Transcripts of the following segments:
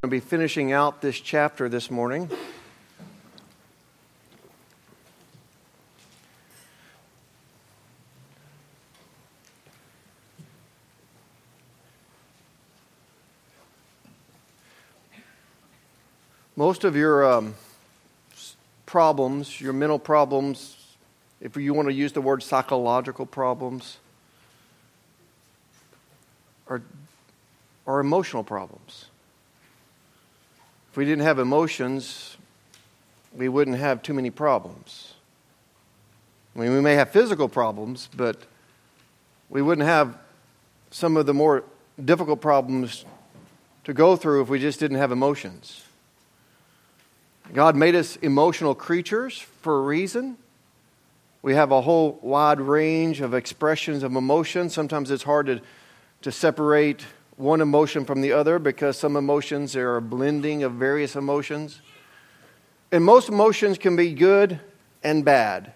We'll be finishing out this chapter this morning. Most of your problems, your mental problems, if you want to use the word psychological problems, are emotional problems. If we didn't have emotions, we wouldn't have too many problems. I mean, we may have physical problems, but we wouldn't have some of the more difficult problems to go through if we just didn't have emotions. God made us emotional creatures for a reason. We have a whole wide range of expressions of emotion. Sometimes it's hard to separate one emotion from the other because some emotions are a blending of various emotions. And most emotions can be good and bad.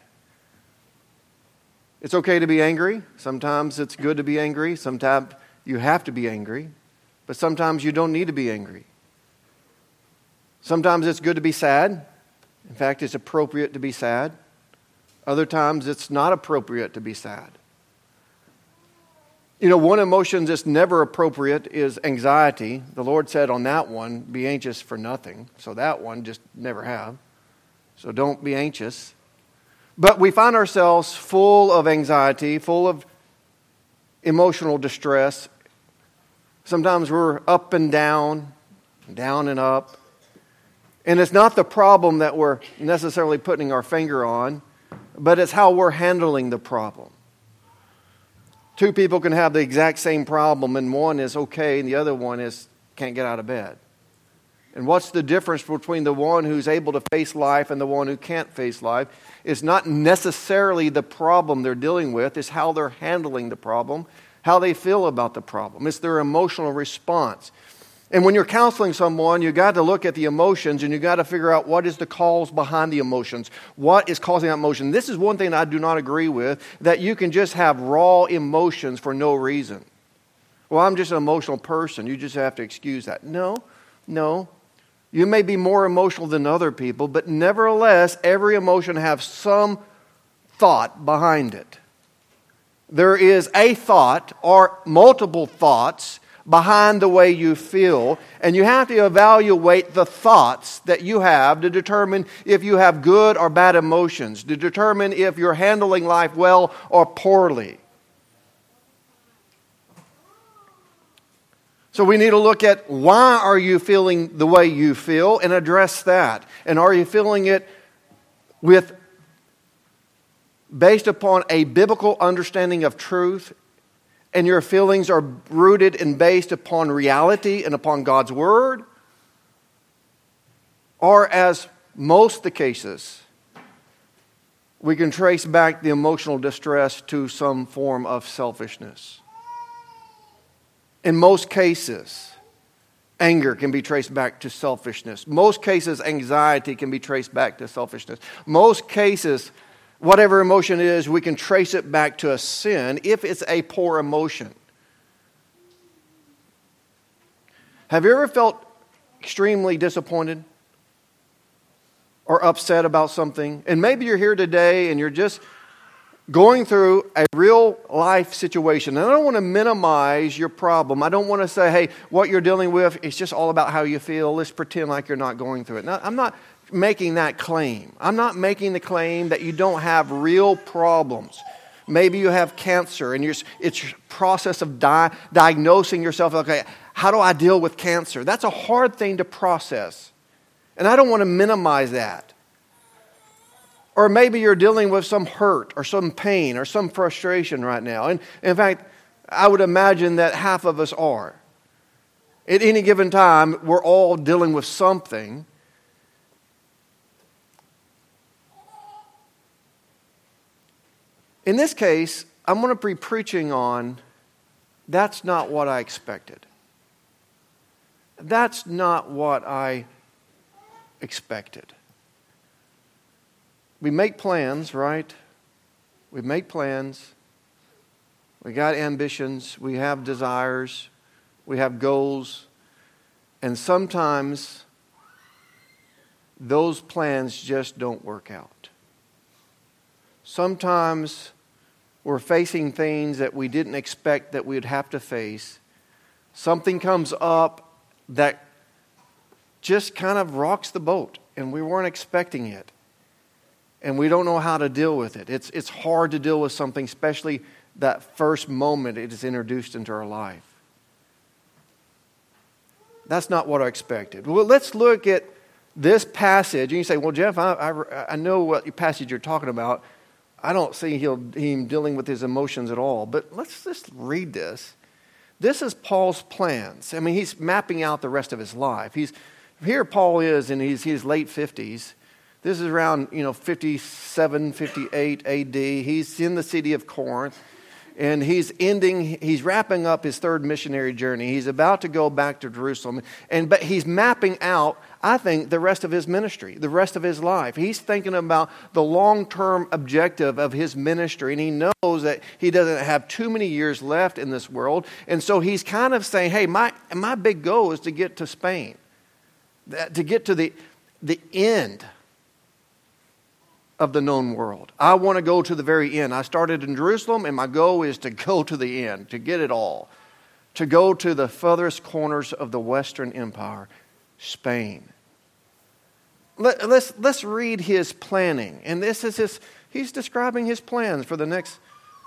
It's okay to be angry. Sometimes it's good to be angry. Sometimes you have to be angry. But sometimes you don't need to be angry. Sometimes it's good to be sad. In fact, it's appropriate to be sad. Other times it's not appropriate to be sad. You know, one emotion that's never appropriate is anxiety. The Lord said on that one, be anxious for nothing. So that one just never have. So don't be anxious. But we find ourselves full of anxiety, full of emotional distress. Sometimes we're up and down and up. And it's not the problem that we're necessarily putting our finger on, but it's how we're handling the problem. Two people can have the exact same problem, and one is okay, and the other one can't get out of bed. And what's the difference between the one who's able to face life and the one who can't face life? It's not necessarily the problem they're dealing with, it's how they're handling the problem, how they feel about the problem. It's their emotional response. And when you're counseling someone, you got to look at the emotions and you got to figure out what is the cause behind the emotions. What is causing that emotion? This is one thing I do not agree with, that you can just have raw emotions for no reason. Well, I'm just an emotional person. You just have to excuse that. No. You may be more emotional than other people, but nevertheless, every emotion has some thought behind it. There is a thought or multiple thoughts behind the way you feel, and you have to evaluate the thoughts that you have to determine if you have good or bad emotions, to determine if you're handling life well or poorly. So we need to look at why are you feeling the way you feel and address that. And are you feeling it based upon a biblical understanding of truth, and your feelings are rooted and based upon reality and upon God's Word? Or as most the cases, we can trace back the emotional distress to some form of selfishness. In most cases, anger can be traced back to selfishness. Most cases, anxiety can be traced back to selfishness. Most cases, whatever emotion it is, we can trace it back to a sin if it's a poor emotion. Have you ever felt extremely disappointed or upset about something? And maybe you're here today and you're just going through a real life situation. And I don't want to minimize your problem. I don't want to say, hey, what you're dealing with, it's just all about how you feel. Let's pretend like you're not going through it. Now, I'm not making that claim. I'm not making the claim that you don't have real problems. Maybe you have cancer and it's a process of diagnosing yourself. Okay, how do I deal with cancer? That's a hard thing to process. And I don't want to minimize that. Or maybe you're dealing with some hurt or some pain or some frustration right now. And in fact, I would imagine that half of us are. At any given time, we're all dealing with something. In this case, I'm going to be preaching on, that's not what I expected. That's not what I expected. We make plans, right? We make plans. We got ambitions. We have desires. We have goals. And sometimes those plans just don't work out. Sometimes we're facing things that we didn't expect that we'd have to face. Something comes up that just kind of rocks the boat, and we weren't expecting it. And we don't know how to deal with it. It's hard to deal with something, especially that first moment it is introduced into our life. That's not what I expected. Well, let's look at this passage. And you say, well, Jeff, I know what passage you're talking about. I don't see him dealing with his emotions at all. But let's just read this. This is Paul's plans. I mean, he's mapping out the rest of his life. Here Paul is in his late 50s. This is around 57, 58 AD. He's in the city of Corinth. And he's wrapping up his third missionary journey. He's about to go back to Jerusalem. But he's mapping out, I think, the rest of his ministry, the rest of his life. He's thinking about the long-term objective of his ministry. And he knows that he doesn't have too many years left in this world. And so he's kind of saying, hey, my big goal is to get to Spain. To get to the end of the known world. I want to go to the very end. I started in Jerusalem, and my goal is to go to the end, to get it all, to go to the furthest corners of the Western Empire, Spain. Let's read his planning, and he's describing his plans for the next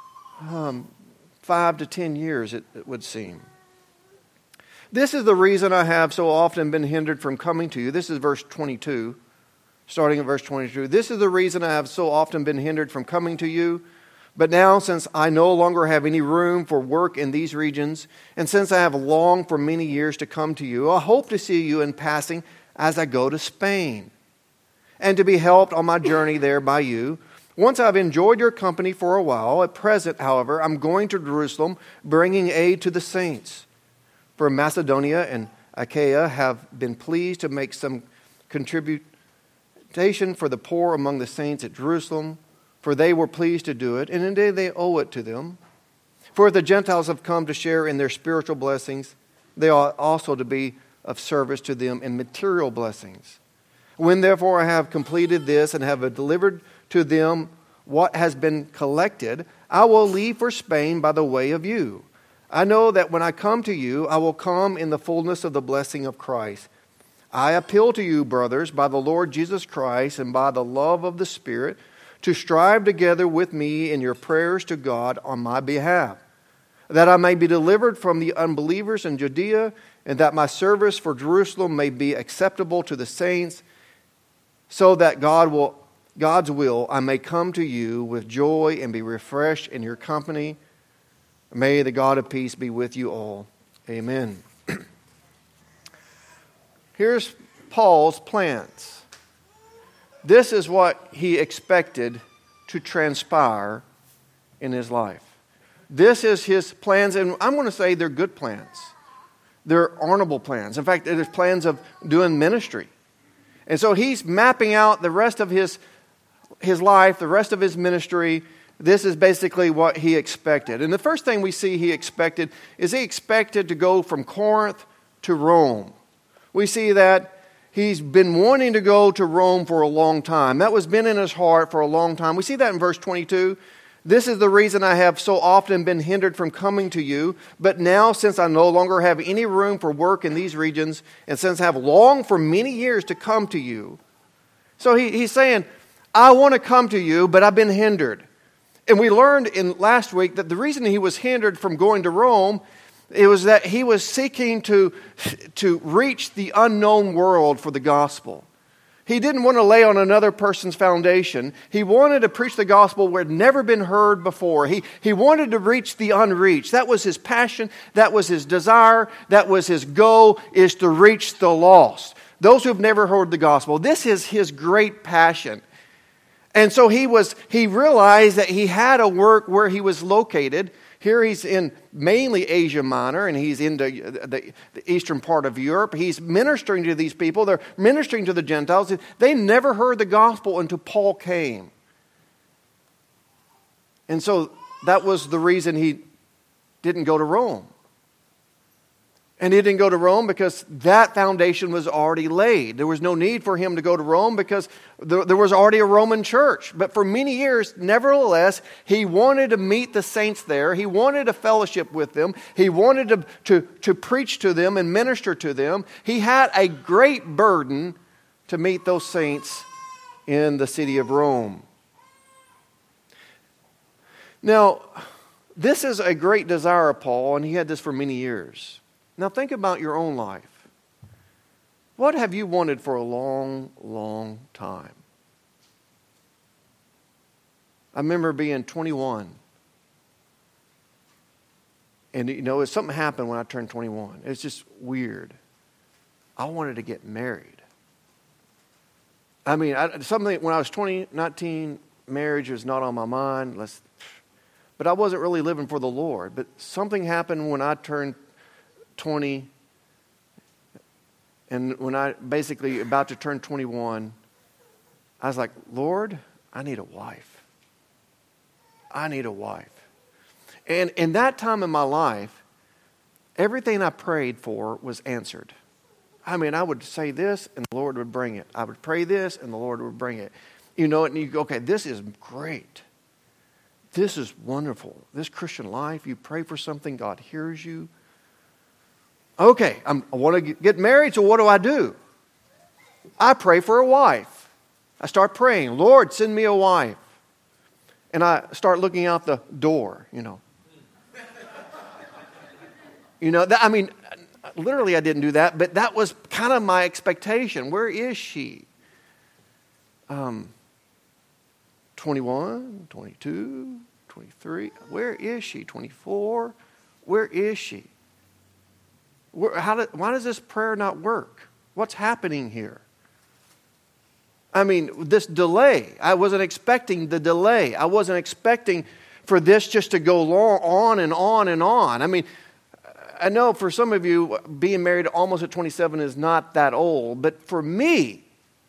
5 to 10 years, it would seem. This is the reason I have so often been hindered from coming to you. This is verse 22. Starting at verse 22, this is the reason I have so often been hindered from coming to you. But now, since I no longer have any room for work in these regions, and since I have longed for many years to come to you, I hope to see you in passing as I go to Spain, and to be helped on my journey there by you. Once I've enjoyed your company for a while, at present, however, I'm going to Jerusalem, bringing aid to the saints. For Macedonia and Achaia have been pleased to make some contribution for the poor among the saints at Jerusalem, for they were pleased to do it, and indeed they owe it to them. For if the Gentiles have come to share in their spiritual blessings, they ought also to be of service to them in material blessings. When therefore I have completed this and have delivered to them what has been collected, I will leave for Spain by the way of you. I know that when I come to you, I will come in the fullness of the blessing of Christ. I appeal to you, brothers, by the Lord Jesus Christ and by the love of the Spirit, to strive together with me in your prayers to God on my behalf, that I may be delivered from the unbelievers in Judea, and that my service for Jerusalem may be acceptable to the saints, so that God's will, I may come to you with joy and be refreshed in your company. May the God of peace be with you all. Amen. Here's Paul's plans. This is what he expected to transpire in his life. This is his plans, and I'm going to say they're good plans. They're honorable plans. In fact, there's plans of doing ministry. And so he's mapping out the rest of his life, the rest of his ministry. This is basically what he expected. And the first thing we see he expected to go from Corinth to Rome. We see that he's been wanting to go to Rome for a long time. That was been in his heart for a long time. We see that in verse 22. This is the reason I have so often been hindered from coming to you. But now, since I no longer have any room for work in these regions, and since I have longed for many years to come to you. So he's saying, I want to come to you, but I've been hindered. And we learned in last week that the reason he was hindered from going to Rome, it was that he was seeking to reach the unknown world for the gospel. He didn't want to lay on another person's foundation. He wanted to preach the gospel where it had never been heard before. He wanted to reach the unreached. That was his passion. That was his desire. That was his goal, is to reach the lost. Those who have never heard the gospel. This is his great passion. And so he realized that he had a work where he was located. Here he's in mainly Asia Minor, and he's in the eastern part of Europe. He's ministering to these people. They're ministering to the Gentiles. They never heard the gospel until Paul came. And so that was the reason he didn't go to Rome. And he didn't go to Rome because that foundation was already laid. There was no need for him to go to Rome because there was already a Roman church. But for many years, nevertheless, he wanted to meet the saints there. He wanted to fellowship with them. He wanted to preach to them and minister to them. He had a great burden to meet those saints in the city of Rome. Now, this is a great desire of Paul, and he had this for many years. Now think about your own life. What have you wanted for a long, long time? I remember being 21. And something happened when I turned 21. It's just weird. I wanted to get married. I mean, something when I was 20, 19, marriage was not on my mind. But I wasn't really living for the Lord. But something happened when I turned 20, and when I basically about to turn 21, I was like, Lord, I need a wife. I need a wife. And in that time in my life, everything I prayed for was answered. I mean, I would say this and the Lord would bring it. I would pray this and the Lord would bring it. And you go, okay, this is great. This is wonderful. This Christian life, you pray for something, God hears you. Okay, I want to get married, so what do? I pray for a wife. I start praying, Lord, send me a wife. And I start looking out the door, literally I didn't do that, but that was kind of my expectation. Where is she? 21, 22, 23. Where is she? 24. Where is she? Why does this prayer not work? What's happening here? I mean, this delay. I wasn't expecting the delay. I wasn't expecting for this just to go on and on and on. I mean, I know for some of you, being married almost at 27 is not that old. But for me,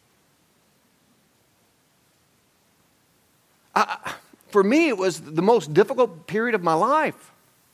it was the most difficult period of my life.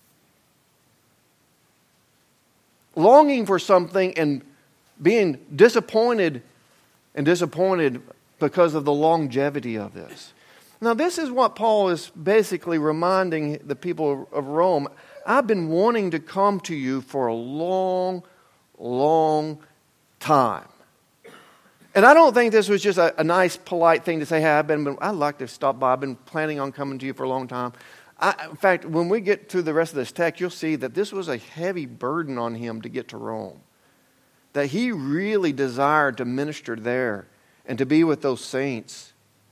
Longing for something and being disappointed because of the longevity of this. Now, this is what Paul is basically reminding the people of Rome. I've been wanting to come to you for a long, long time. And I don't think this was just a nice, polite thing to say, hey, I'd like to stop by. I've been planning on coming to you for a long time. In fact, when we get through the rest of this text, you'll see that this was a heavy burden on him to get to Rome. That he really desired to minister there and to be with those saints.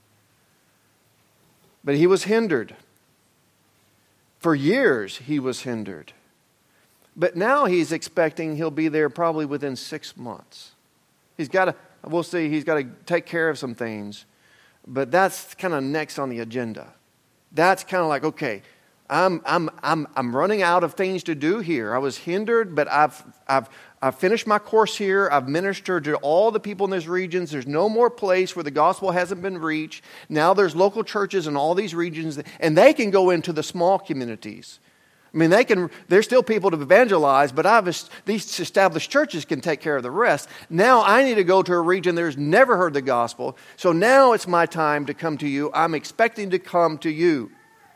But he was hindered. For years, he was hindered. But now he's expecting he'll be there probably within 6 months. We'll see, he's got to take care of some things. But that's kind of next on the agenda. That's kind of like, okay, I'm running out of things to do here. I was hindered, but I've finished my course here. I've ministered to all the people in these regions. There's no more place where the gospel hasn't been reached. Now there's local churches in all these regions, and they can go into the small communities. I mean, there's still people to evangelize, but these established churches can take care of the rest. Now I need to go to a region that's never heard the gospel. So now it's my time to come to you. I'm expecting to come to you.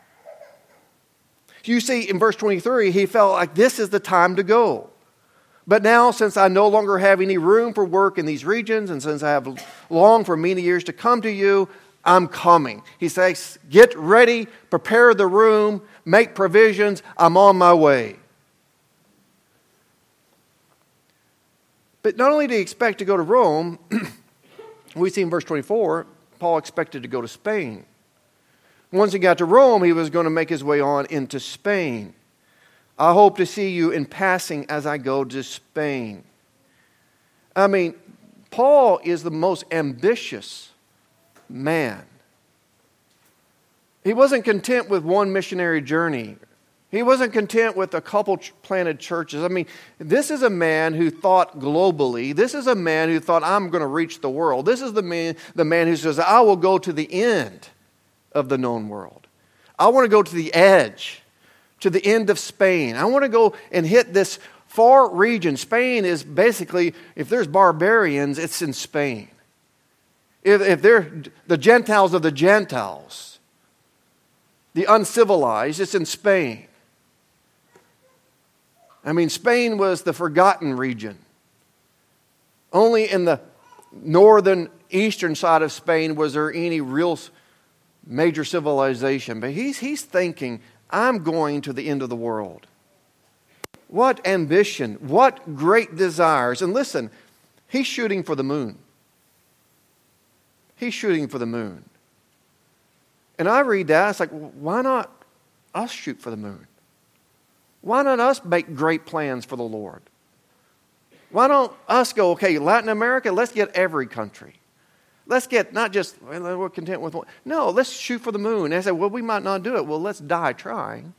You see, in verse 23, he felt like this is the time to go. But now, since I no longer have any room for work in these regions, and since I have longed for many years to come to you, I'm coming. He says, get ready, prepare the room, make provisions, I'm on my way. But not only did he expect to go to Rome, we see in verse 24, Paul expected to go to Spain. Once he got to Rome, he was going to make his way on into Spain. I hope to see you in passing as I go to Spain. I mean, Paul is the most ambitious man. He wasn't content with one missionary journey. He wasn't content with a couple planted churches. I mean, this is a man who thought globally. This is a man who thought, I'm going to reach the world. This is the man who says, I will go to the end of the known world. I want to go to the edge, to the end of Spain. I want to go and hit this far region. Spain is basically, if there's barbarians, it's in Spain. If they're the Gentiles of the Gentiles, the uncivilized, it's in Spain. I mean, Spain was the forgotten region. Only in the northern, eastern side of Spain was there any real major civilization. But he's thinking, I'm going to the end of the world. What ambition, what great desires. And listen, he's shooting for the moon. He's shooting for the moon. And I read that, it's like, why not us shoot for the moon? Why not us make great plans for the Lord? Why don't us go, okay, Latin America, let's get every country. Let's get not just, well, we're content with one. No, let's shoot for the moon. And I say, well, we might not do it. Well, let's die trying.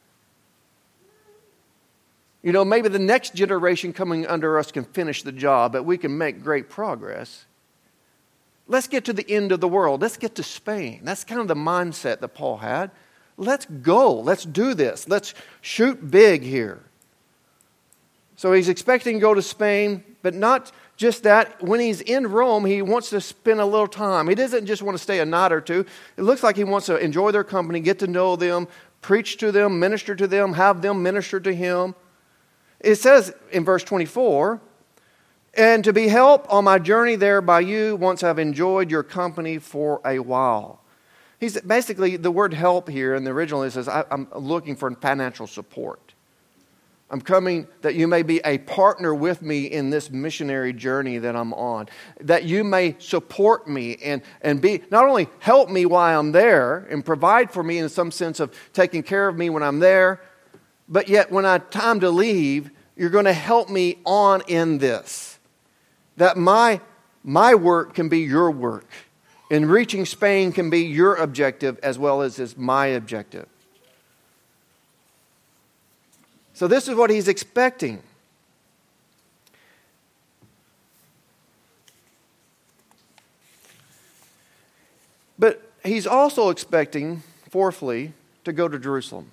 You know, maybe the next generation coming under us can finish the job, but we can make great progress. Let's get to the end of the world. Let's get to Spain. That's kind of the mindset that Paul had. Let's go. Let's do this. Let's shoot big here. So he's expecting to go to Spain, but not just that. When he's in Rome, he wants to spend a little time. He doesn't just want to stay a night or two. It looks like he wants to enjoy their company, get to know them, preach to them, minister to them, have them minister to him. It says in verse 24, and to be helped on my journey there by you once I've enjoyed your company for a while. He's basically, the word help here in the original, it says, I'm looking for financial support. I'm coming that you may be a partner with me in this missionary journey that I'm on. That you may support me and be, not only help me while I'm there and provide for me in some sense of taking care of me when I'm there, but yet when I time to leave, you're going to help me on in this. That my work can be your work. And reaching Spain can be your objective as well as is my objective. So this is what he's expecting. But he's also expecting, fourthly, to go to Jerusalem.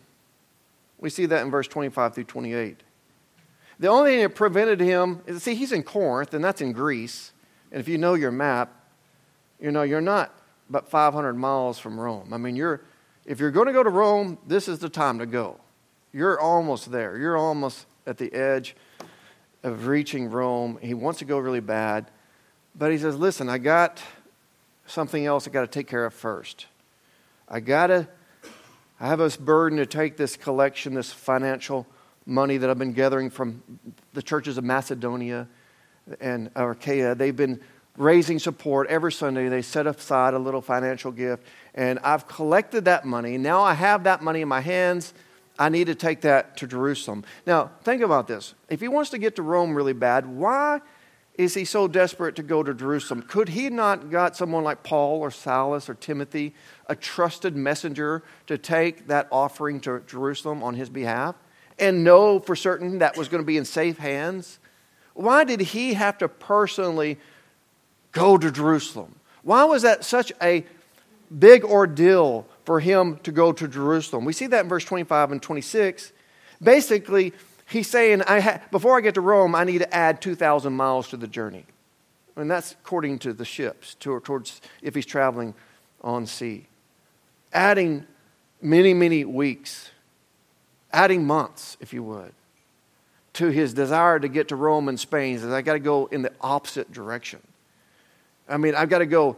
We see that in verse 25 through 28. The only thing that prevented him, see, he's in Corinth, and that's in Greece. And if you know your map, you know you're not but 500 miles from Rome. I mean, if you're going to go to Rome, this is the time to go. You're almost there. You're almost at the edge of reaching Rome. He wants to go really bad. But he says, listen, I got something else I got to take care of first. I have this burden to take this collection, this financial money that I've been gathering from the churches of Macedonia and Achaia. They've been raising support every Sunday. They set aside a little financial gift. And I've collected that money. Now I have that money in my hands. I need to take that to Jerusalem. Now, think about this. If he wants to get to Rome really bad, why is he so desperate to go to Jerusalem? Could he not got someone like Paul or Silas or Timothy, a trusted messenger, to take that offering to Jerusalem on his behalf and know for certain that was going to be in safe hands? Why did he have to personally go to Jerusalem? Why was that such a big ordeal for him to go to Jerusalem? We see that in verse 25 and 26. Basically, he's saying, before I get to Rome, I need to add 2,000 miles to the journey. And that's according to the ships, towards if he's traveling on sea. Adding many, many weeks, adding months, if you would, to his desire to get to Rome and Spain. He says, I got to go in the opposite direction. I mean, I've got to go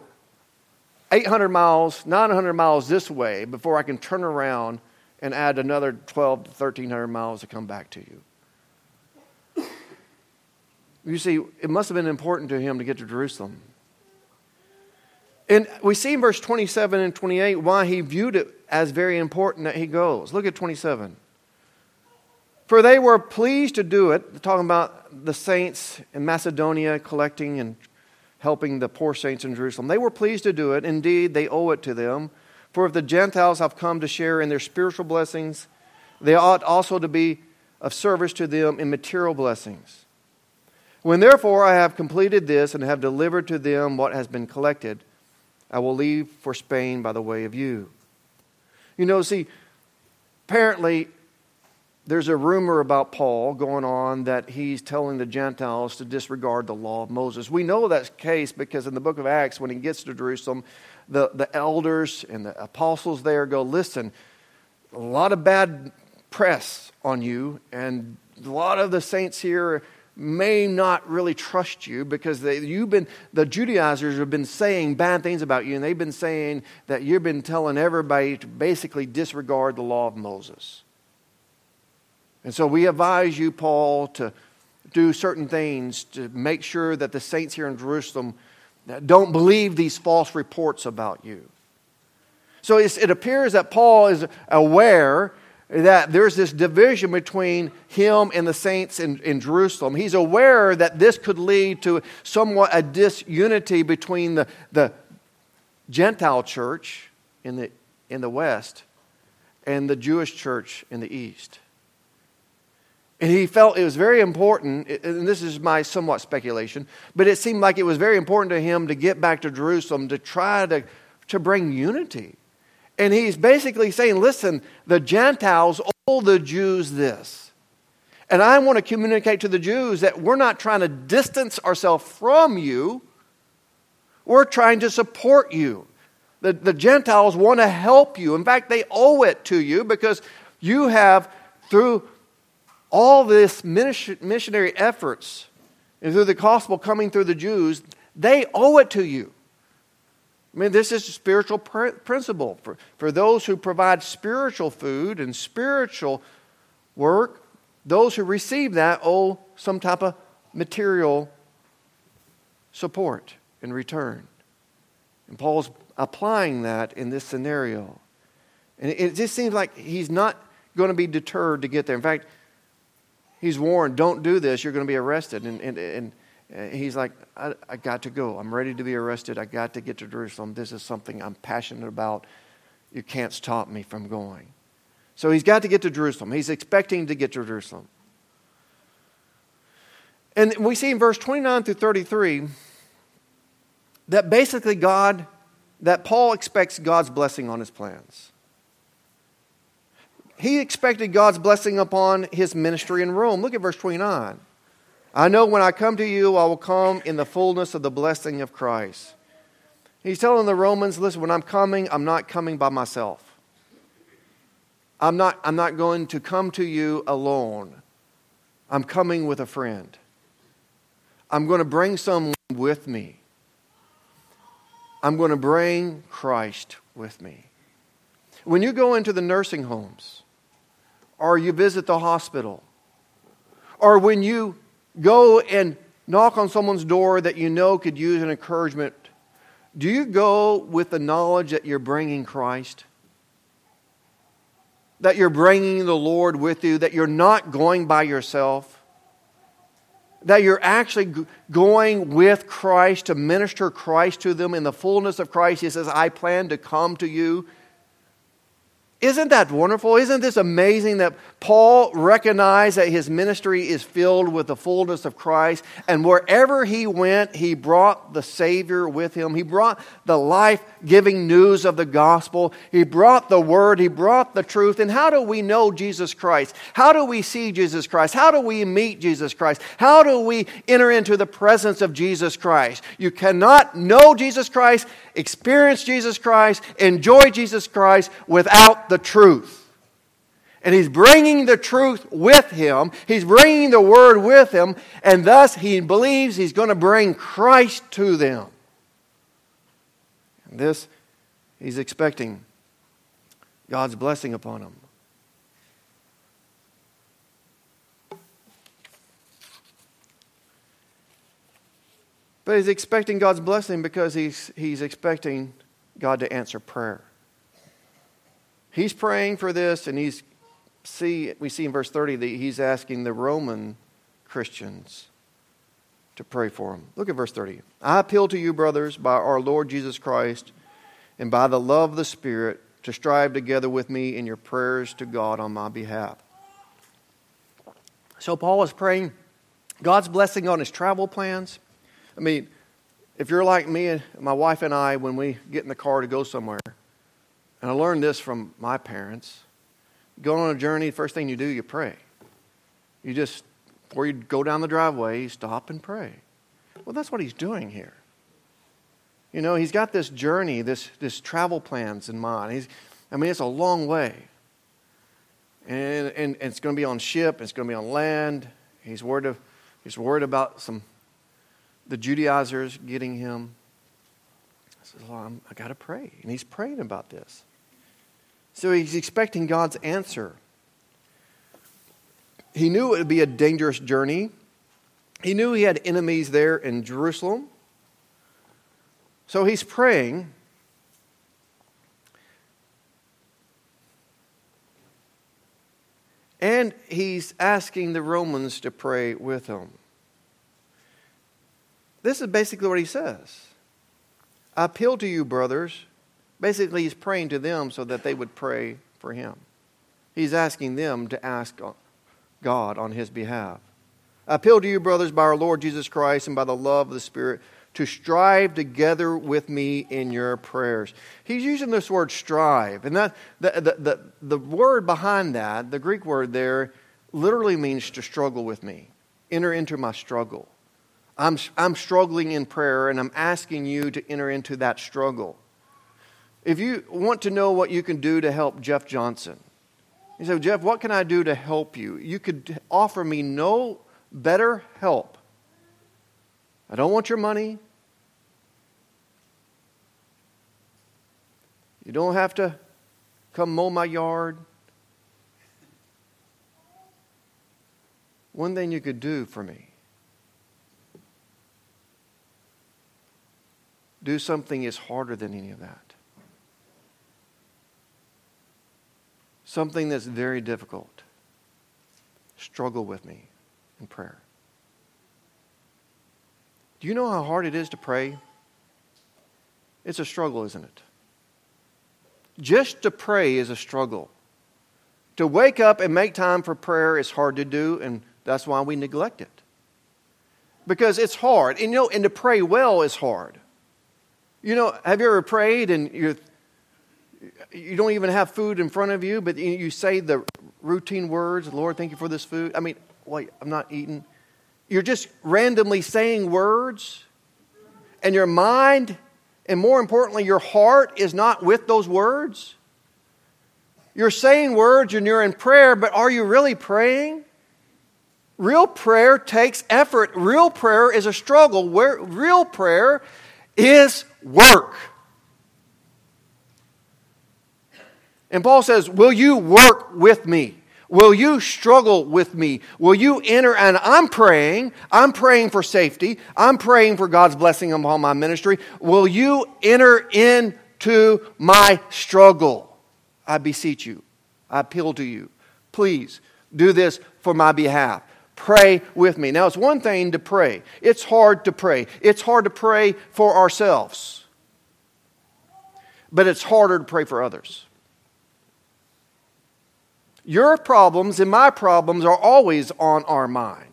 800 miles, 900 miles this way before I can turn around and add another 12 to 1,300 miles to come back to you. You see, it must have been important to him to get to Jerusalem. And we see in verse 27 and 28 why he viewed it as very important that he goes. Look at 27. For they were pleased to do it, talking about the saints in Macedonia collecting and helping the poor saints in Jerusalem. They were pleased to do it. Indeed, they owe it to them. For if the Gentiles have come to share in their spiritual blessings, they ought also to be of service to them in material blessings. When therefore I have completed this and have delivered to them what has been collected, I will leave for Spain by the way of you. You know, see, apparently there's a rumor about Paul going on that he's telling the Gentiles to disregard the law of Moses. We know that's the case because in the book of Acts, when he gets to Jerusalem, the elders and the apostles there go, listen, a lot of bad press on you, and a lot of the saints here may not really trust you because the Judaizers have been saying bad things about you, and they've been saying that you've been telling everybody to basically disregard the law of Moses. And so we advise you, Paul, to do certain things to make sure that the saints here in Jerusalem don't believe these false reports about you. So it appears that Paul is aware that there's this division between him and the saints in Jerusalem. He's aware that this could lead to somewhat a disunity between the Gentile church in the West and the Jewish church in the East. And he felt it was very important, and this is my somewhat speculation, but it seemed like it was very important to him to get back to Jerusalem to try to bring unity. And he's basically saying, listen, the Gentiles owe the Jews this. And I want to communicate to the Jews that we're not trying to distance ourselves from you. We're trying to support you. The Gentiles want to help you. In fact, they owe it to you because you have, through all this missionary efforts and through the gospel coming through the Jews, they owe it to you. I mean, this is a spiritual principle. For those who provide spiritual food and spiritual work, those who receive that owe some type of material support in return. And Paul's applying that in this scenario. And it just seems like he's not going to be deterred to get there. In fact, he's warned, don't do this, you're going to be arrested. And he's like, I got to go. I'm ready to be arrested. I got to get to Jerusalem. This is something I'm passionate about. You can't stop me from going. So he's got to get to Jerusalem. He's expecting to get to Jerusalem. And we see in verse 29 through 33 that basically that Paul expects God's blessing on his plans. He expected God's blessing upon his ministry in Rome. Look at verse 29. I know when I come to you, I will come in the fullness of the blessing of Christ. He's telling the Romans, listen, when I'm coming, I'm not coming by myself. I'm not going to come to you alone. I'm coming with a friend. I'm going to bring someone with me. I'm going to bring Christ with me. When you go into the nursing homes, or you visit the hospital, or when you go and knock on someone's door that you know could use an encouragement, do you go with the knowledge that you're bringing Christ? That you're bringing the Lord with you, that you're not going by yourself? That you're actually going with Christ to minister Christ to them in the fullness of Christ. He says, I plan to come to you. Isn't that wonderful? Isn't this amazing that Paul recognized that his ministry is filled with the fullness of Christ, and wherever he went, he brought the Savior with him. He brought the life-giving news of the gospel. He brought the word. He brought the truth. And how do we know Jesus Christ? How do we see Jesus Christ? How do we meet Jesus Christ? How do we enter into the presence of Jesus Christ? You cannot know Jesus Christ, experience Jesus Christ, enjoy Jesus Christ without the truth. And he's bringing the truth with him. He's bringing the word with him. And thus he believes he's going to bring Christ to them. And this, he's expecting God's blessing upon him. But he's expecting God's blessing because he's expecting God to answer prayer. He's praying for this, and we see in verse 30 that he's asking the Roman Christians to pray for him. Look at verse 30. I appeal to you, brothers, by our Lord Jesus Christ and by the love of the Spirit, to strive together with me in your prayers to God on my behalf. So Paul is praying God's blessing on his travel plans. I mean, if you're like me and my wife and I, when we get in the car to go somewhere, and I learned this from my parents, go on a journey, first thing you do, you pray. You just, before you go down the driveway, you stop and pray. Well, that's what he's doing here. You know, he's got this journey, this travel plans in mind. It's a long way. And it's going to be on ship, it's going to be on land. He's worried about the Judaizers getting him. He says, well, I got to pray. And he's praying about this. So he's expecting God's answer. He knew it would be a dangerous journey. He knew he had enemies there in Jerusalem. So he's praying. And he's asking the Romans to pray with him. This is basically what he says. I appeal to you, brothers. Basically, he's praying to them so that they would pray for him. He's asking them to ask God on his behalf. I appeal to you, brothers, by our Lord Jesus Christ and by the love of the Spirit, to strive together with me in your prayers. He's using this word strive. And that the word behind that, the Greek word there, literally means to struggle with me. Enter into my struggle. I'm struggling in prayer, and I'm asking you to enter into that struggle. If you want to know what you can do to help Jeff Johnson, you say, Jeff, what can I do to help you? You could offer me no better help. I don't want your money. You don't have to come mow my yard. One thing you could do for me. Do something is harder than any of that. Something that's very difficult. Struggle with me in prayer. Do you know how hard it is to pray? It's a struggle, isn't it? Just to pray is a struggle. To wake up and make time for prayer is hard to do, and that's why we neglect it. Because it's hard. And to pray well is hard. Have you ever prayed and you don't even have food in front of you, but you say the routine words, Lord, thank you for this food. Wait, I'm not eating. You're just randomly saying words, and your mind, and more importantly, your heart is not with those words. You're saying words and you're in prayer, but are you really praying? Real prayer takes effort. Real prayer is a struggle. Real prayer is work. And Paul says, will you work with me? Will you struggle with me? Will you enter? And I'm praying for safety. I'm praying for God's blessing upon my ministry. Will you enter into my struggle? I beseech you. I appeal to you. Please do this for my behalf. Pray with me. Now, it's one thing to pray. It's hard to pray. It's hard to pray for ourselves. But it's harder to pray for others. Your problems and my problems are always on our mind.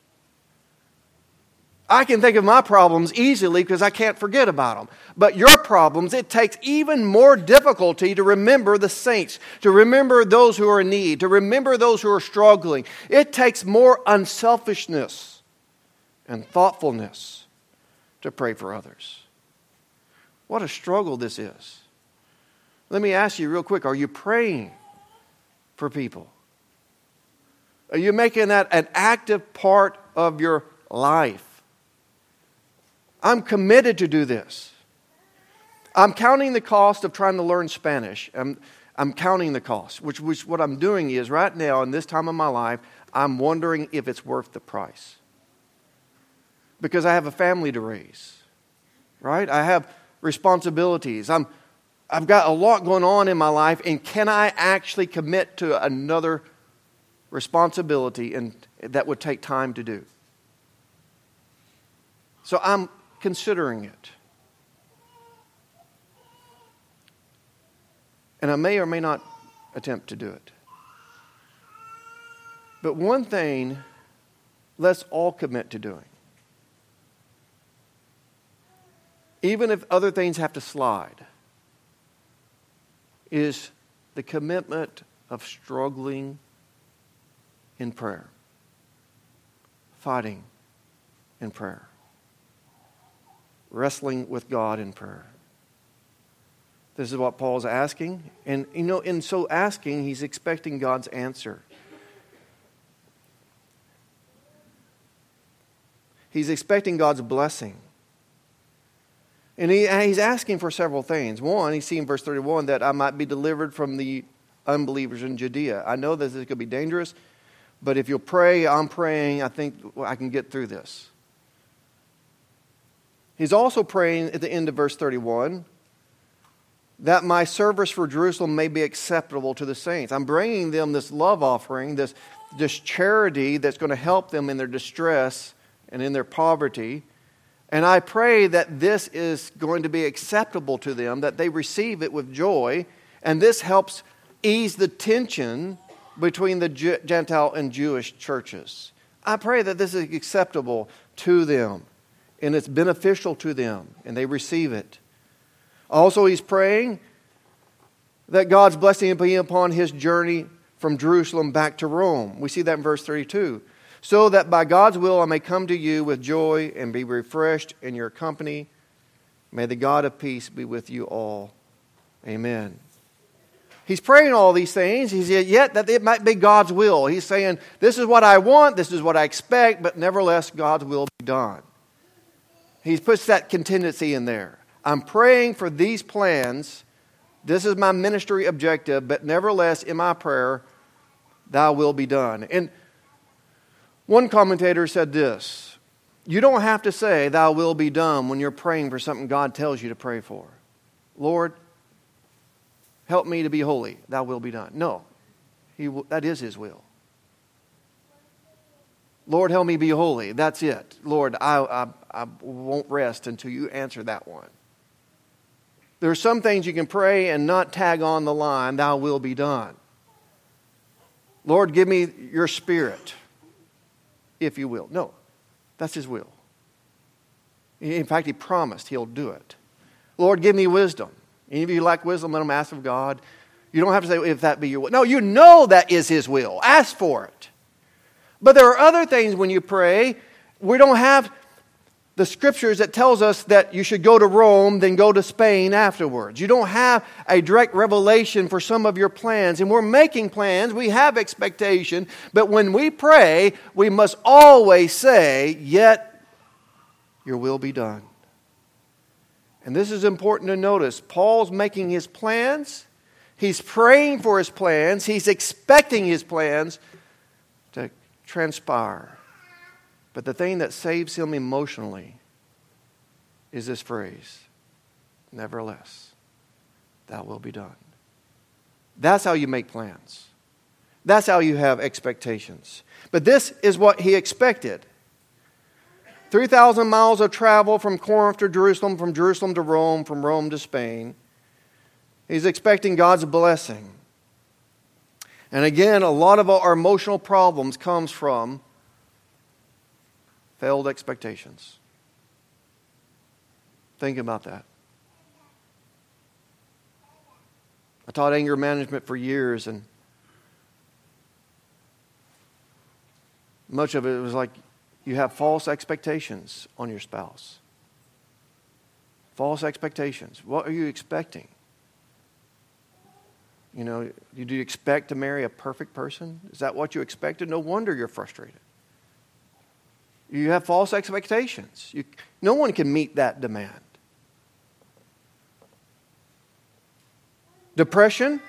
I can think of my problems easily because I can't forget about them. But your problems, it takes even more difficulty to remember the saints, to remember those who are in need, to remember those who are struggling. It takes more unselfishness and thoughtfulness to pray for others. What a struggle this is. Let me ask you real quick, are you praying for people? Are you making that an active part of your life? I'm committed to do this. I'm counting the cost of trying to learn Spanish. I'm counting the cost, which what I'm doing is right now in this time of my life, I'm wondering if it's worth the price. Because I have a family to raise, right? I have responsibilities. I've got a lot going on in my life, and can I actually commit to another responsibility and that would take time to do? So I'm considering it. And I may or may not attempt to do it. But one thing, let's all commit to doing. Even if other things have to slide, is the commitment of struggling in prayer, fighting in prayer, wrestling with God in prayer. This is what Paul's asking. And, in so asking, he's expecting God's answer. He's expecting God's blessing. And he's asking for several things. One, you see in verse 31, that I might be delivered from the unbelievers in Judea. I know that this is going to be dangerous, but if you'll pray, I'm praying, I think I can get through this. He's also praying at the end of verse 31, that my service for Jerusalem may be acceptable to the saints. I'm bringing them this love offering, this charity that's going to help them in their distress and in their poverty. And I pray that this is going to be acceptable to them, that they receive it with joy. And this helps ease the tension between the Gentile and Jewish churches. I pray that this is acceptable to them and it's beneficial to them and they receive it. Also, he's praying that God's blessing be upon his journey from Jerusalem back to Rome. We see that in verse 32. So that by God's will I may come to you with joy and be refreshed in your company. May the God of peace be with you all. Amen. He's praying all these things. He's yet that it might be God's will. He's saying, this is what I want, this is what I expect, but nevertheless God's will be done. He puts that contingency in there. I'm praying for these plans. This is my ministry objective, but nevertheless, in my prayer, thy will be done. And one commentator said this, you don't have to say, thy will be done when you're praying for something God tells you to pray for. Lord, help me to be holy, thy will be done. No, that is his will. Lord, help me be holy. That's it. Lord, I won't rest until you answer that one. There are some things you can pray and not tag on the line, thy will be done. Lord, give me your spirit, if you will. No, that's his will. In fact, he promised he'll do it. Lord, give me wisdom. Any of you lack wisdom, let them ask of God. You don't have to say, if that be your will. No, you know that is his will. Ask for it. But there are other things when you pray. We don't have the scriptures that tells us that you should go to Rome, then go to Spain afterwards. You don't have a direct revelation for some of your plans. And we're making plans. We have expectation. But when we pray, we must always say, yet your will be done. And this is important to notice. Paul's making his plans. He's praying for his plans. He's expecting his plans to transpire. But the thing that saves him emotionally is this phrase, nevertheless, thy will be done. That's how you make plans. That's how you have expectations. But this is what he expected. 3,000 miles of travel from Corinth to Jerusalem, from Jerusalem to Rome, from Rome to Spain. He's expecting God's blessing. And again, a lot of our emotional problems comes from failed expectations. Think about that. I taught anger management for years, and much of it was like you have false expectations on your spouse. False expectations. What are you expecting? You know, do you expect to marry a perfect person? Is that what you expected? No wonder you're frustrated. You have false expectations. No one can meet that demand. Depression,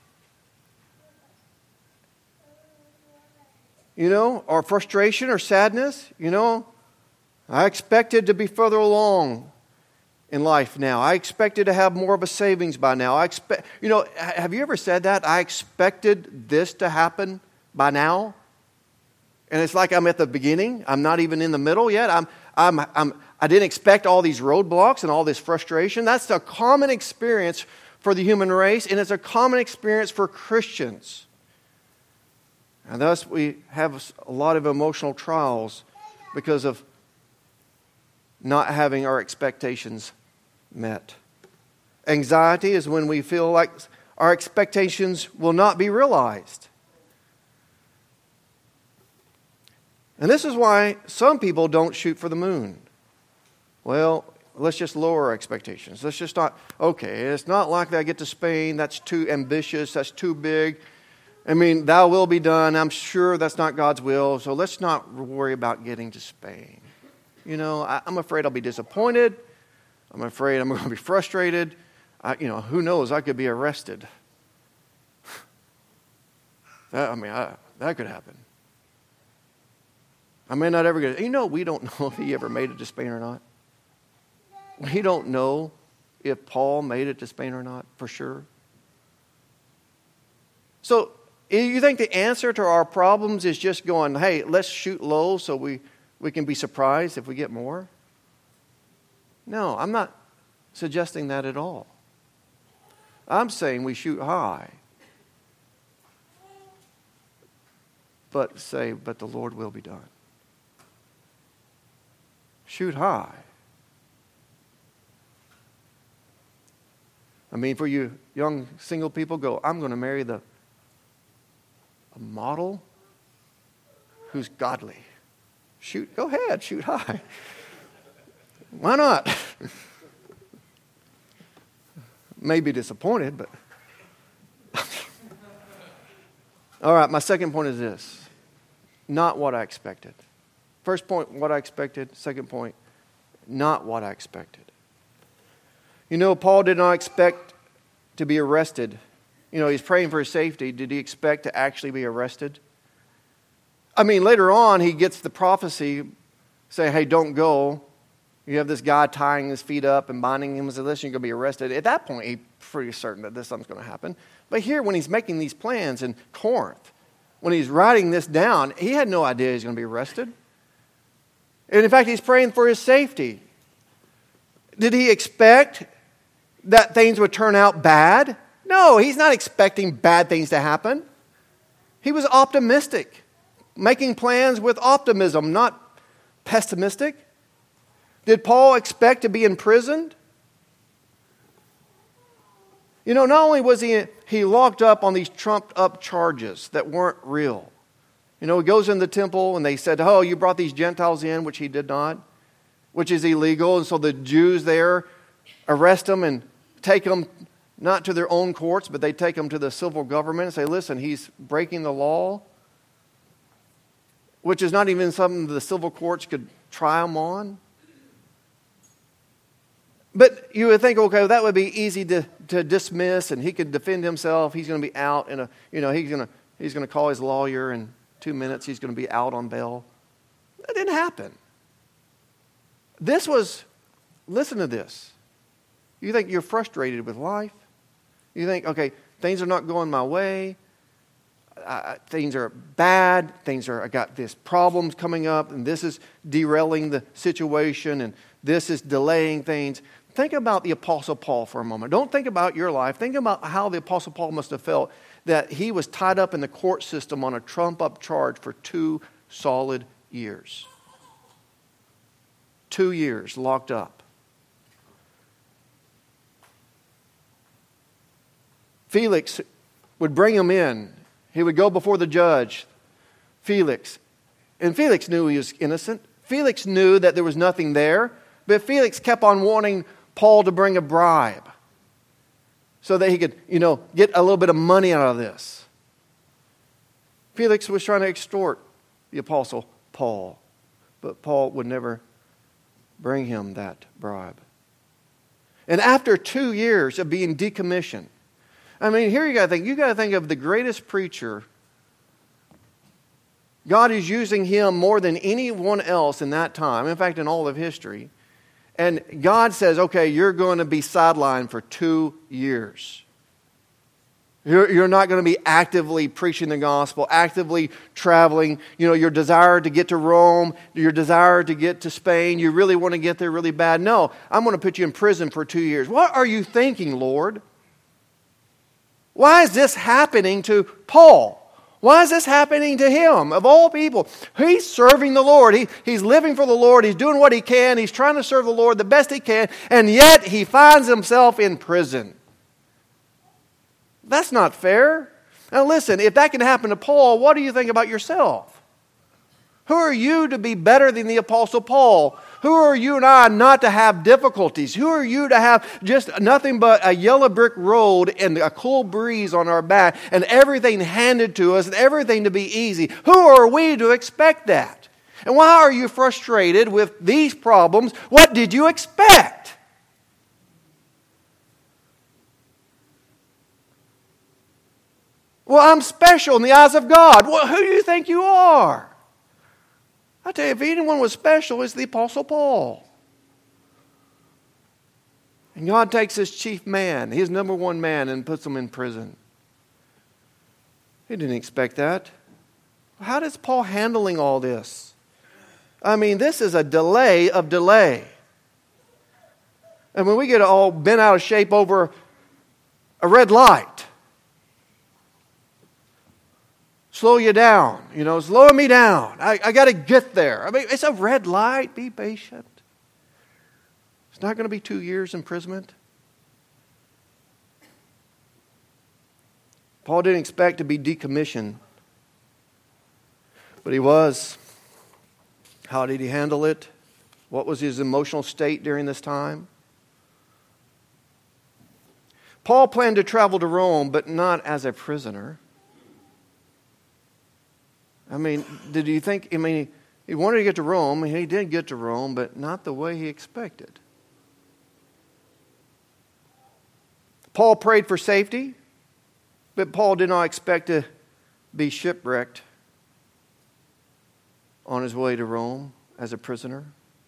or frustration or sadness, I expected to be further along in life now. I expected to have more of a savings by now. Have you ever said that? I expected this to happen by now. And it's like I'm at the beginning. I'm not even in the middle yet. I didn't expect all these roadblocks and all this frustration. That's a common experience for the human race, and it's a common experience for Christians. And thus we have a lot of emotional trials because of not having our expectations met. Anxiety is when we feel like our expectations will not be realized. And this is why some people don't shoot for the moon. Well, let's just lower our expectations. Let's just not, okay, it's not likely I get to Spain. That's too ambitious. That's too big. I mean, thy will be done. I'm sure that's not God's will. So let's not worry about getting to Spain. You know, I'm afraid I'll be disappointed. I'm afraid I'm going to be frustrated. Who knows? I could be arrested. That could happen. I may not ever get it. We don't know if he ever made it to Spain or not. We don't know if Paul made it to Spain or not, for sure. So, you think the answer to our problems is just going, hey, let's shoot low so we can be surprised if we get more? No, I'm not suggesting that at all. I'm saying we shoot high. But the Lord will be done. Shoot high. I mean, for you young single people, I'm going to marry a model who's godly. Go ahead, shoot high. Why not? May be disappointed, but... All right, my second point is this. Not what I expected. First point, what I expected. Second point, not what I expected. Paul did not expect to be arrested. He's praying for his safety. Did he expect to actually be arrested? I mean, later on, he gets the prophecy saying, hey, don't go. You have this guy tying his feet up and binding him. Said, listen, you're going to be arrested. At that point, he's pretty certain that something's going to happen. But here, when he's making these plans in Corinth, when he's writing this down, he had no idea he's going to be arrested. And in fact, he's praying for his safety. Did he expect that things would turn out bad? No, he's not expecting bad things to happen. He was optimistic, making plans with optimism, not pessimistic. Did Paul expect to be imprisoned? Not only was he locked up on these trumped up charges that weren't real. He goes in the temple and they said, oh, you brought these Gentiles in, which he did not, which is illegal. And so the Jews there arrest him and take him not to their own courts, but they take him to the civil government and say, listen, he's breaking the law, which is not even something the civil courts could try him on. But you would think, okay, that would be easy to dismiss, and he could defend himself. He's going to be out in he's going to call his lawyer in 2 minutes. He's going to be out on bail. That didn't happen. Listen to this. You think you're frustrated with life? You think, okay, things are not going my way. Things are bad. I got this problems coming up, and this is derailing the situation, and this is delaying things. Think about the Apostle Paul for a moment. Don't think about your life. Think about how the Apostle Paul must have felt that he was tied up in the court system on a trump-up charge for 2 solid years. 2 years locked up. Felix would bring him in. He would go before the judge, Felix. And Felix knew he was innocent. Felix knew that there was nothing there. But Felix kept on wanting Paul to bring a bribe so that he could, get a little bit of money out of this. Felix was trying to extort the Apostle Paul. But Paul would never bring him that bribe. And after 2 years of being decommissioned, I mean, here you got to think of the greatest preacher. God is using him more than anyone else in that time. In fact, in all of history. And God says, okay, you're going to be sidelined for 2 years. You're not going to be actively preaching the gospel, actively traveling. Your desire to get to Rome, your desire to get to Spain, you really want to get there really bad. No, I'm going to put you in prison for 2 years. What are you thinking, Lord? Why is this happening to Paul? Why is this happening to him? Of all people, he's serving the Lord. He's living for the Lord. He's doing what he can. He's trying to serve the Lord the best he can. And yet he finds himself in prison. That's not fair. Now listen, if that can happen to Paul, what do you think about yourself? Who are you to be better than the Apostle Paul? Who are you and I not to have difficulties? Who are you to have just nothing but a yellow brick road and a cool breeze on our back and everything handed to us and everything to be easy? Who are we to expect that? And why are you frustrated with these problems? What did you expect? Well, I'm special in the eyes of God. Well, who do you think you are? I tell you, if anyone was special, it's the Apostle Paul. And God takes his chief man, his number one man, and puts him in prison. He didn't expect that. How is Paul handling all this? I mean, this is a delay of delay. And when we get all bent out of shape over a red light, slow you down, slow me down. I got to get there. I mean, it's a red light. Be patient. It's not going to be 2 years imprisonment. Paul didn't expect to be decommissioned, but he was. How did he handle it? What was his emotional state during this time? Paul planned to travel to Rome, but not as a prisoner. I mean, did you think, he wanted to get to Rome, and he did get to Rome, but not the way he expected. Paul prayed for safety, but Paul did not expect to be shipwrecked on his way to Rome as a prisoner.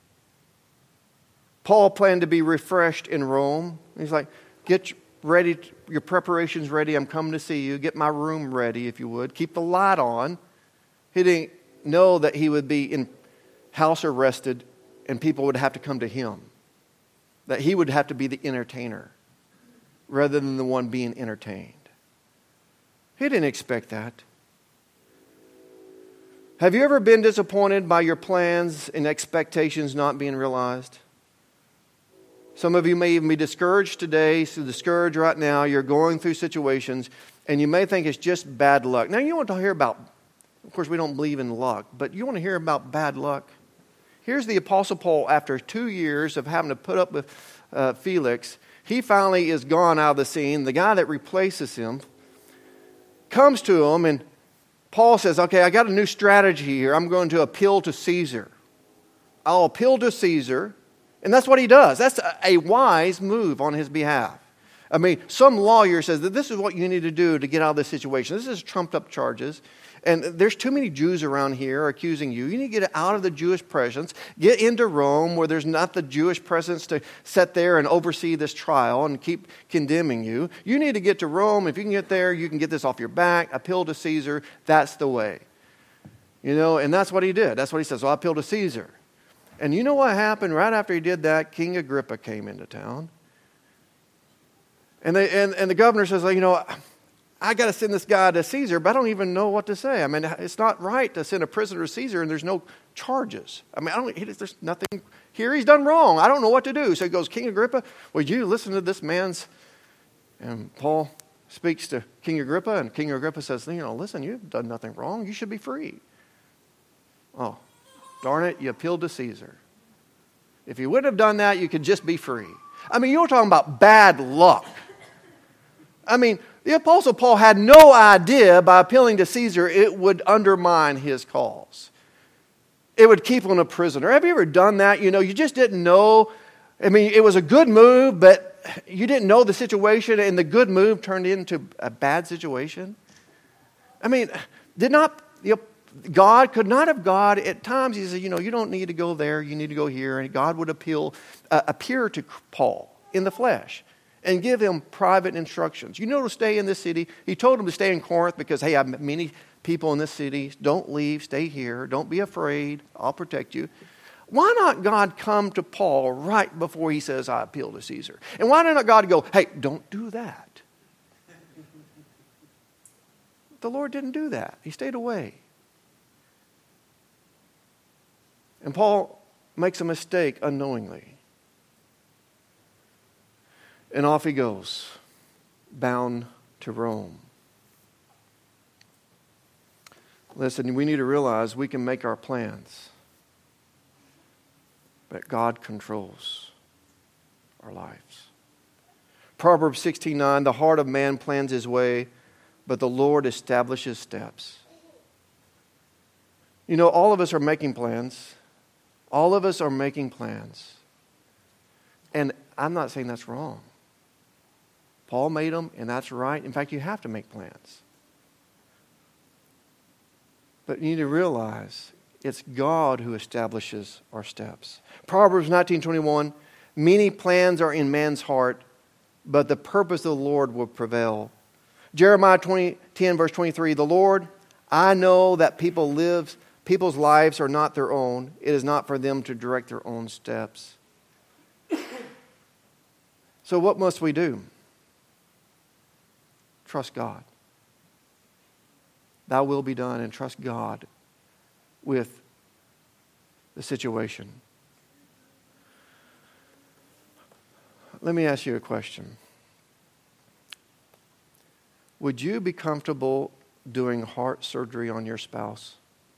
Paul planned to be refreshed in Rome. He's like, get ready, your preparations ready, I'm coming to see you. Get my room ready, if you would. Keep the light on. He didn't know that he would be in house arrested and people would have to come to him. That he would have to be the entertainer rather than the one being entertained. He didn't expect that. Have you ever been disappointed by your plans and expectations not being realized? Some of you may even be discouraged today, so discouraged right now. You're going through situations and you may think it's just bad luck. Now you want to hear about, of course we don't believe in luck, but you want to hear about bad luck? Here's the Apostle Paul after 2 years of having to put up with Felix. He finally is gone out of the scene. The guy that replaces him comes to him and Paul says, okay, I got a new strategy here. I'm going to appeal to Caesar. I'll appeal to Caesar. And that's what he does. That's a wise move on his behalf. I mean, some lawyer says that this is what you need to do to get out of this situation. This is trumped up charges. And there's too many Jews around here accusing you. You need to get out of the Jewish presence. Get into Rome where there's not the Jewish presence to sit there and oversee this trial and keep condemning you. You need to get to Rome. If you can get there, you can get this off your back. Appeal to Caesar. That's the way. And that's what he did. That's what he says. So I appeal to Caesar. And you know what happened right after he did that? King Agrippa came into town. And the governor says, I got to send this guy to Caesar, but I don't even know what to say. I mean, it's not right to send a prisoner to Caesar and there's no charges. I mean, there's nothing here. He's done wrong. I don't know what to do. So he goes, King Agrippa, would you listen to this man's... And Paul speaks to King Agrippa, and King Agrippa says, listen, you've done nothing wrong. You should be free. Oh, darn it, you appealed to Caesar. If you wouldn't have done that, you could just be free. I mean, you're talking about bad luck. I mean, the Apostle Paul had no idea by appealing to Caesar it would undermine his cause. It would keep him a prisoner. Have you ever done that? You just didn't know. I mean, it was a good move, but you didn't know the situation, and the good move turned into a bad situation. I mean, God could not have God at times. He said, you don't need to go there. You need to go here. And God would appear to Paul in the flesh and give him private instructions. To stay in this city. He told him to stay in Corinth because, hey, I have many people in this city. Don't leave. Stay here. Don't be afraid. I'll protect you. Why not God come to Paul right before he says, I appeal to Caesar? And why not God go, hey, don't do that? The Lord didn't do that. He stayed away. And Paul makes a mistake unknowingly. And off he goes, bound to Rome. Listen, we need to realize we can make our plans, but God controls our lives. Proverbs 16:9, the heart of man plans his way, but the Lord establishes steps. You know, all of us are making plans. All of us are making plans. And I'm not saying that's wrong. Paul made them, and that's right. In fact, you have to make plans. But you need to realize it's God who establishes our steps. Proverbs 19:21, many plans are in man's heart, but the purpose of the Lord will prevail. Jeremiah 10, verse 23, the Lord, I know that people's lives are not their own. It is not for them to direct their own steps. So what must we do? Trust God. Thy will be done, and trust God with the situation. Let me ask you a question. Would you be comfortable doing heart surgery on your spouse?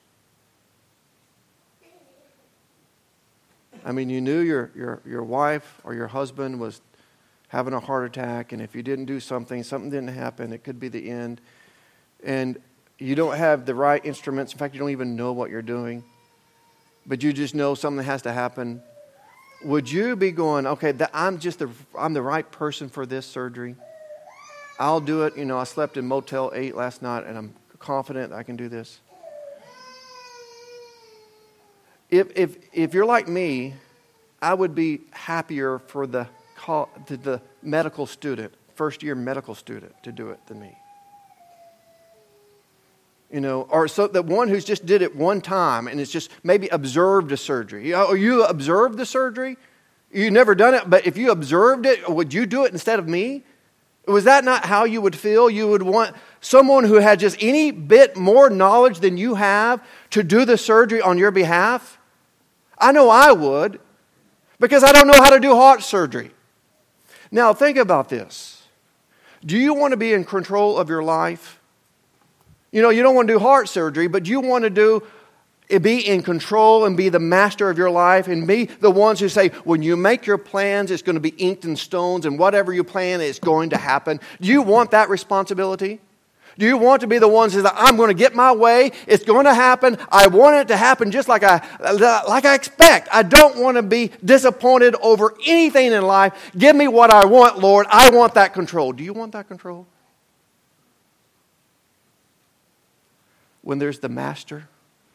I mean, you knew your wife or your husband was having a heart attack, and if you didn't do something didn't happen, it could be the end. And you don't have the right instruments. In fact, you don't even know what you're doing. But you just know something has to happen. Would you be going, okay, I'm the right person for this surgery? I'll do it. You know, I slept in Motel 8 last night, and I'm confident I can do this. If you're like me, I would be happier for the medical student, first-year medical student, to do it than me. You know, or so the one who's just did it one time and it's just maybe observed a surgery. You observed the surgery? You've never done it, but if you observed it, would you do it instead of me? Was that not how you would feel? You would want someone who had just any bit more knowledge than you have to do the surgery on your behalf? I know I would, because I don't know how to do heart surgery. Now think about this. Do you want to be in control of your life? You know, you don't want to do heart surgery, but you want to be in control and be the master of your life and be the ones who say, when you make your plans, it's going to be inked in stones, and whatever you plan is going to happen. Do you want that responsibility? Do you want to be the ones who say, I'm going to get my way, it's going to happen, I want it to happen just like I expect. I don't want to be disappointed over anything in life. Give me what I want, Lord. I want that control. Do you want that control? When there's the master,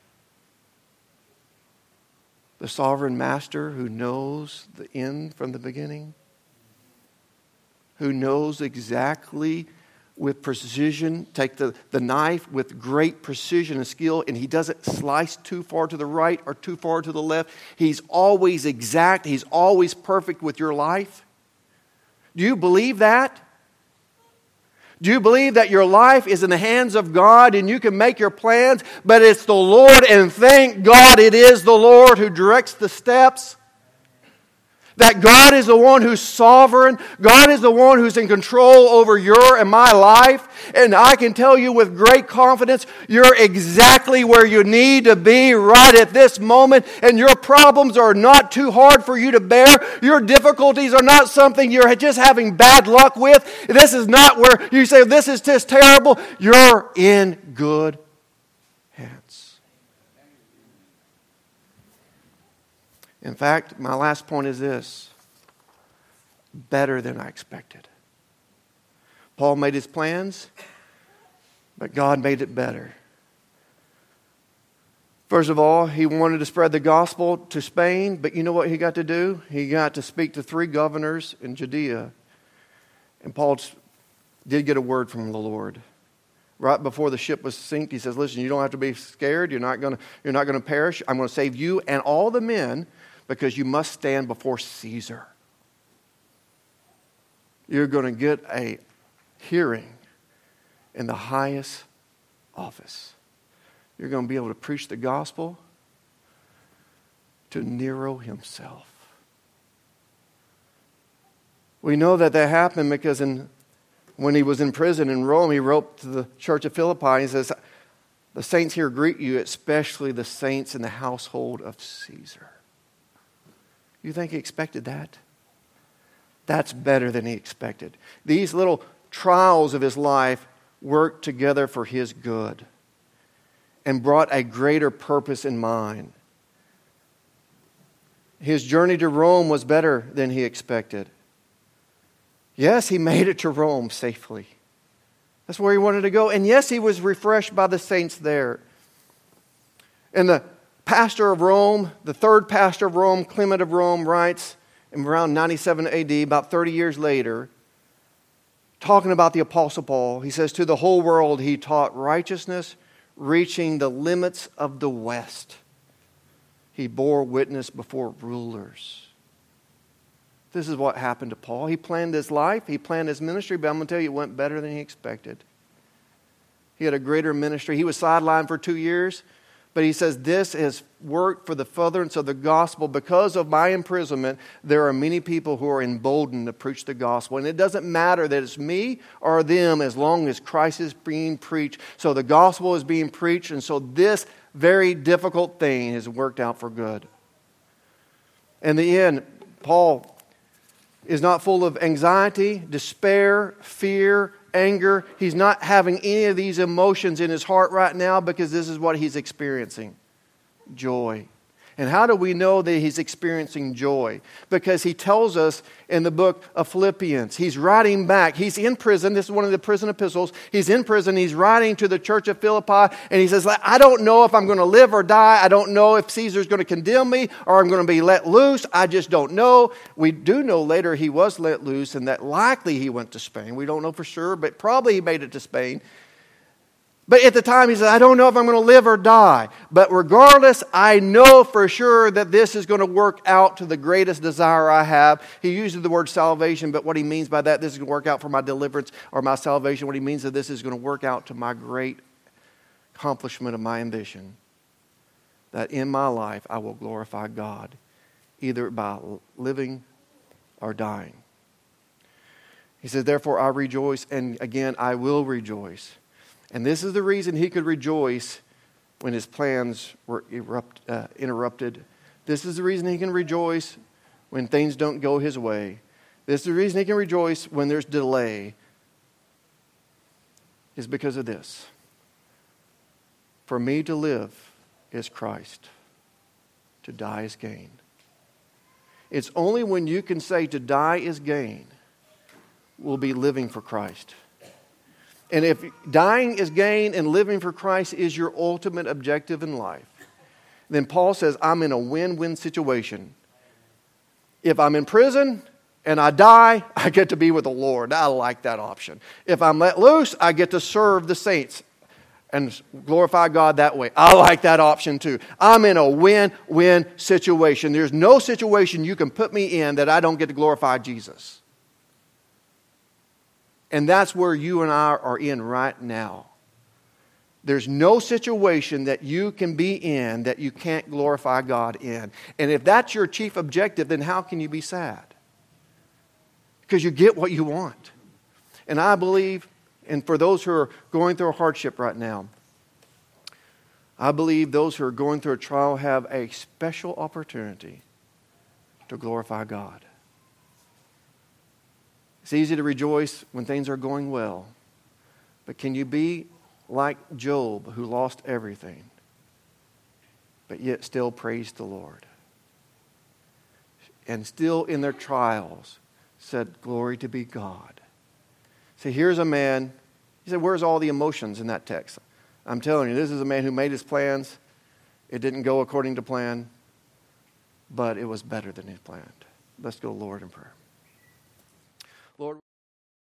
the sovereign master who knows the end from the beginning, who knows exactly with precision, take the knife with great precision and skill, and he doesn't slice too far to the right or too far to the left. He's always exact. He's always perfect with your life. Do you believe that? Do you believe that your life is in the hands of God and you can make your plans, but it's the Lord, and thank God it is the Lord who directs the steps? That God is the one who's sovereign. God is the one who's in control over your and my life. And I can tell you with great confidence, you're exactly where you need to be right at this moment. And your problems are not too hard for you to bear. Your difficulties are not something you're just having bad luck with. This is not where you say, this is just terrible. You're in good hands. In fact, my last point is this: better than I expected. Paul made his plans, but God made it better. First of all, he wanted to spread the gospel to Spain, but you know what he got to do? He got to speak to 3 governors in Judea. And Paul did get a word from the Lord. Right before the ship was sunk, he says, listen, you don't have to be scared. You're not going to perish. I'm going to save you and all the men, because you must stand before Caesar. You're going to get a hearing in the highest office. You're going to be able to preach the gospel to Nero himself. We know that happened because when When he was in prison in Rome, he wrote to the church of Philippi, and he says, the saints here greet you, especially the saints in the household of Caesar. You think he expected that? That's better than he expected. These little trials of his life worked together for his good and brought a greater purpose in mind. His journey to Rome was better than he expected. Yes, he made it to Rome safely. That's where he wanted to go. And yes, he was refreshed by the saints there. And the pastor of Rome, the third pastor of Rome, Clement of Rome, writes in around 97 AD, about 30 years later, talking about the Apostle Paul, he says, to the whole world he taught righteousness, reaching the limits of the West. He bore witness before rulers. This is what happened to Paul. He planned his life, he planned his ministry, but I'm going to tell you, it went better than he expected. He had a greater ministry. He was sidelined for 2 years, but he says, this has worked for the furtherance of the gospel. Because of my imprisonment, there are many people who are emboldened to preach the gospel. And it doesn't matter that it's me or them as long as Christ is being preached. So the gospel is being preached, and so this very difficult thing has worked out for good. In the end, Paul is not full of anxiety, despair, fear, anger. He's not having any of these emotions in his heart right now because this is what he's experiencing. Joy. And how do we know that he's experiencing joy? Because he tells us in the book of Philippians, he's writing back. He's in prison. This is one of the prison epistles. He's in prison. He's writing to the church of Philippi. And he says, I don't know if I'm going to live or die. I don't know if Caesar's going to condemn me or I'm going to be let loose. I just don't know. We do know later he was let loose and that likely he went to Spain. We don't know for sure, but probably he made it to Spain. But at the time, he said, I don't know if I'm going to live or die. But regardless, I know for sure that this is going to work out to the greatest desire I have. He uses the word salvation, but what he means by that, this is going to work out for my deliverance or my salvation. What he means that this is going to work out to my great accomplishment of my ambition. That in my life, I will glorify God, either by living or dying. He says, therefore I rejoice, and again, I will rejoice. And this is the reason he could rejoice when his plans were interrupted. This is the reason he can rejoice when things don't go his way. This is the reason he can rejoice when there's delay. Is because of this. For me to live is Christ. To die is gain. It's only when you can say to die is gain, we'll be living for Christ. And if dying is gain and living for Christ is your ultimate objective in life, then Paul says, I'm in a win-win situation. If I'm in prison and I die, I get to be with the Lord. I like that option. If I'm let loose, I get to serve the saints and glorify God that way. I like that option too. I'm in a win-win situation. There's no situation you can put me in that I don't get to glorify Jesus. And that's where you and I are in right now. There's no situation that you can be in that you can't glorify God in. And if that's your chief objective, then how can you be sad? Because you get what you want. And I believe, and for those who are going through a hardship right now, I believe those who are going through a trial have a special opportunity to glorify God. It's easy to rejoice when things are going well. But can you be like Job, who lost everything, but yet still praised the Lord? And still in their trials said, glory to be God. See, here's a man, you said, where's all the emotions in that text? I'm telling you, this is a man who made his plans. It didn't go according to plan, but it was better than he planned. Let's go to the Lord in prayer. Lord,